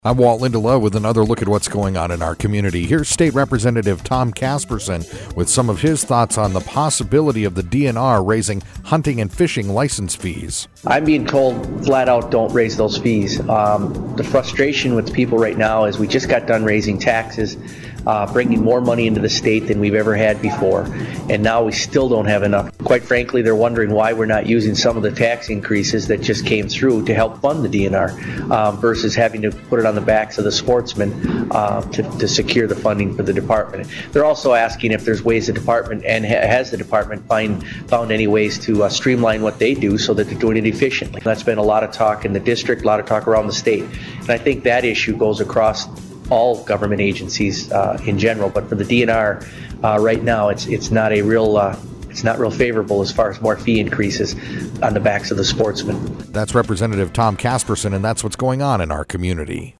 I'm Walt Lindelof with another look at what's going on in our community. Here's State Representative Tom Casperson with some of his thoughts on the possibility of the DNR raising hunting and fishing license fees. I'm being told flat out, don't raise those fees. The frustration with people right now is we just got done raising taxes, bringing more money into the state than we've ever had before, and now we still don't have enough. Quite frankly, they're wondering why we're not using some of the tax increases that just came through to help fund the DNR versus having to put it on the backs of the sportsmen to secure the funding for the department. They're also asking if there's ways the department, and has the department found any ways to streamline what they do so that they're doing it efficiently. That's been a lot of talk in the district, a lot of talk around the state, and I think that issue goes across all government agencies in general. But for the DNR, right now, it's not real favorable as far as more fee increases on the backs of the sportsmen. That's Representative Tom Casperson, and that's what's going on in our community.